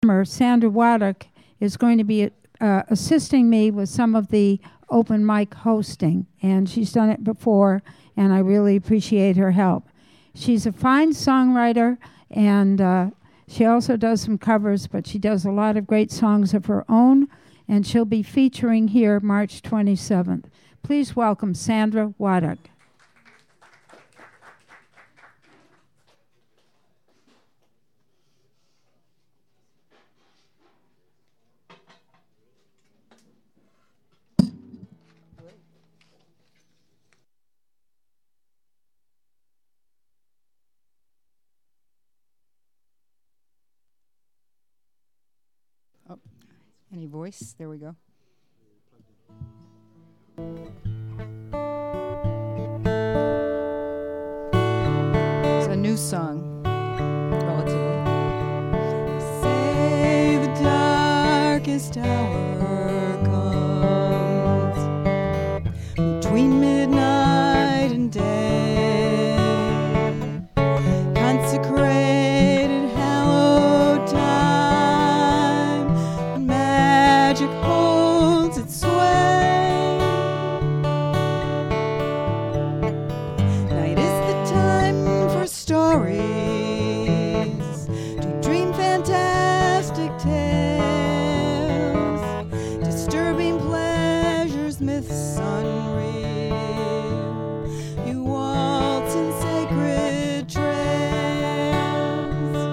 Sandra Waddock is going to be assisting me with some of the open mic hosting, and she's done it before, and I really appreciate her help. She's a fine songwriter, and she also does some covers, but she does a lot of great songs of her own, and she'll be featuring here March 27th. Please welcome Sandra Waddock. Any voice? There we go. It's a new song, relatively. Say the darkest hour comes between midnight and day. Consecrated, hallowed time, and magic holds its sway. Night is the time for stories, to dream fantastic tales, disturbing pleasures, myths unreal. You waltz in sacred trance.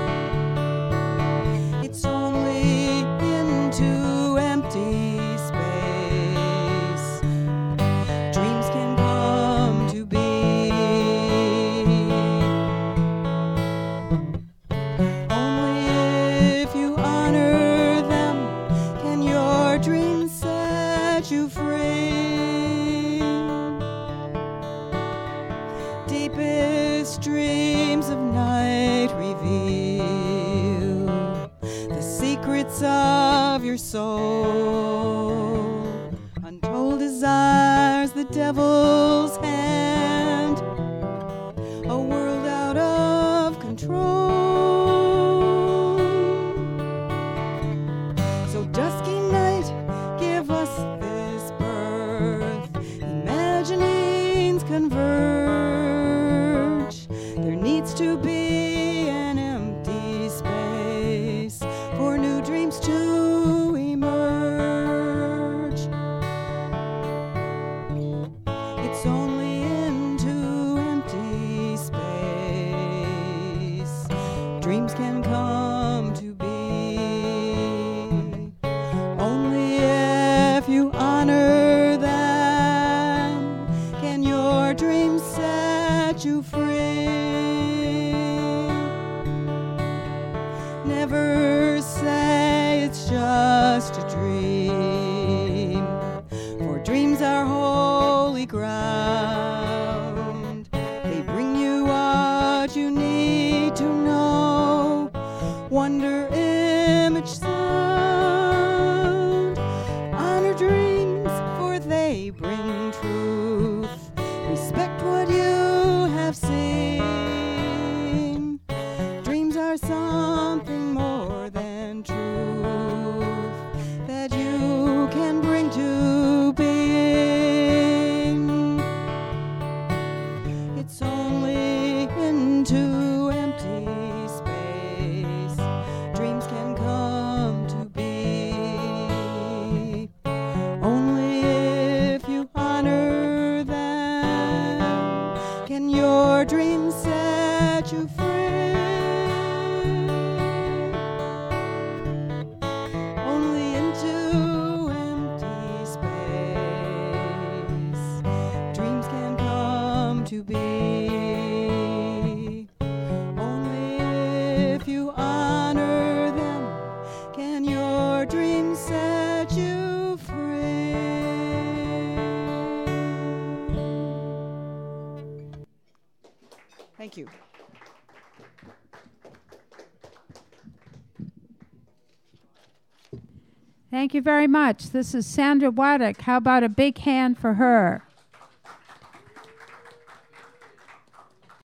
It's only into empty space dreams can come to be. Only if you honor them can your dreams set you free. Deepest dreams of night reveal the secrets of your soul. Untold desires, the devil's hand, a world out of control. So dusky night, give us this birth. Imaginings converge. There needs to be an empty space for new dreams to emerge. It's only into empty space dreams can come to be. Only if you honor them can your dreams set you free. Never say it's just a dream, for dreams are holy ground. They bring you what you need to know. Wonder, image, sound. Honor dreams, for they bring truth. Respect what you have seen. Dreams are something more than truth that you can bring to being. It's only into empty space dreams can come to be. Only if you honor them can your dreams set you free. Only into empty space dreams can come to be. Only if you honor them can your dreams set you free. Thank you. Thank you very much. This is Sandra Waddock. How about a big hand for her?